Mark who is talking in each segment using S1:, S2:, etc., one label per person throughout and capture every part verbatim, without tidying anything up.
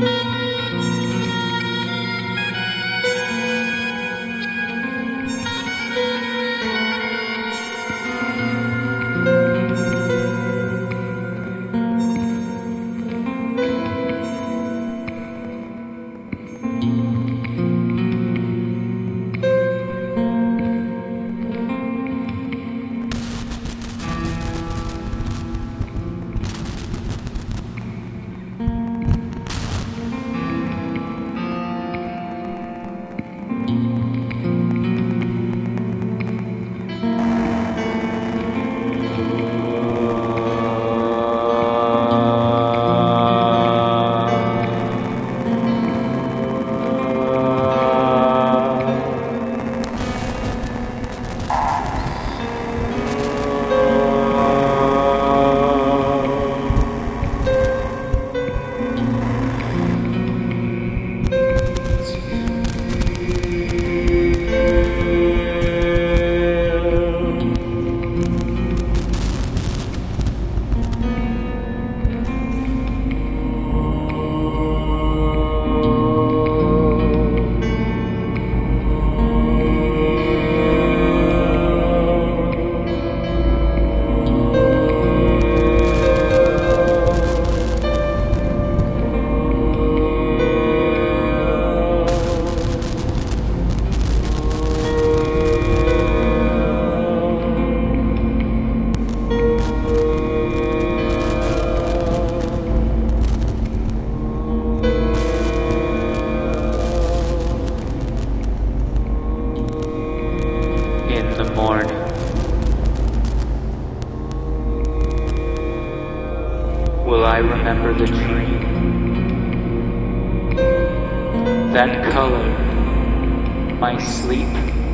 S1: will I remember the dream? That color, my sleep.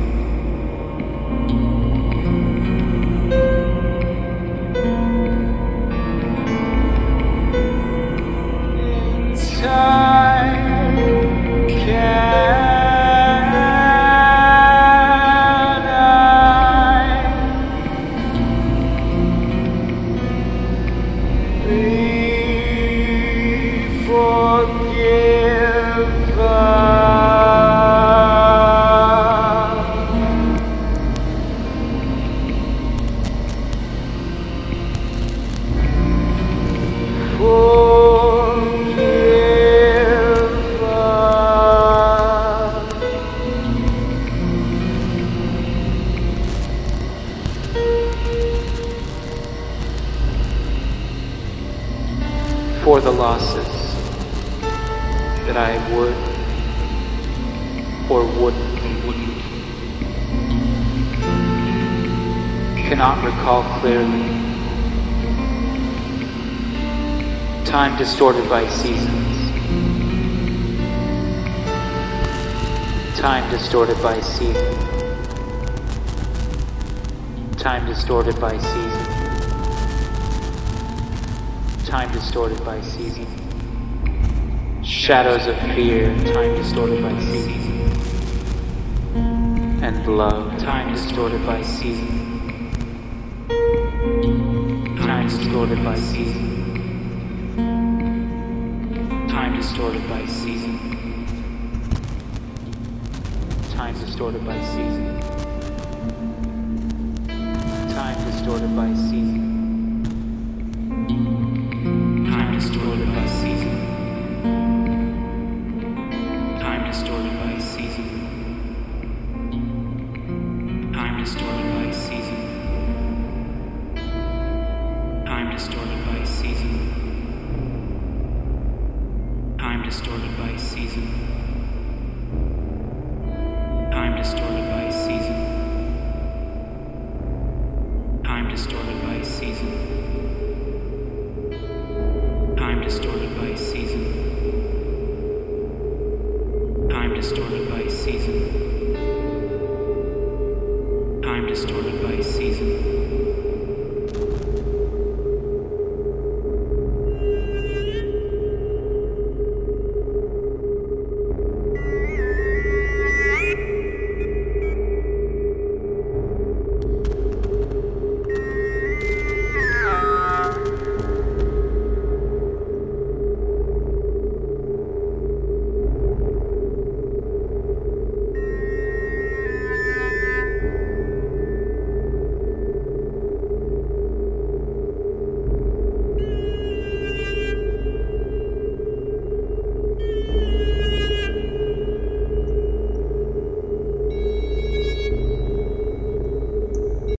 S1: In time can I be forgiven for the losses that I would or wouldn't, wouldn't cannot recall clearly. Time distorted by seasons. Time distorted by seasons. Time distorted by seasons. Time distorted by season. Shadows of fear, time distorted by season. And love, time distorted by season. Time distorted by season. Time distorted by season. Time distorted by season. Time distorted by season. Time distorted by season. Time distorted by season. Time distorted by season. Time distorted by season. Time distorted by season. Time distorted by season. Time distorted by season. Time distorted by season. Time distorted by season. Time distorted by season.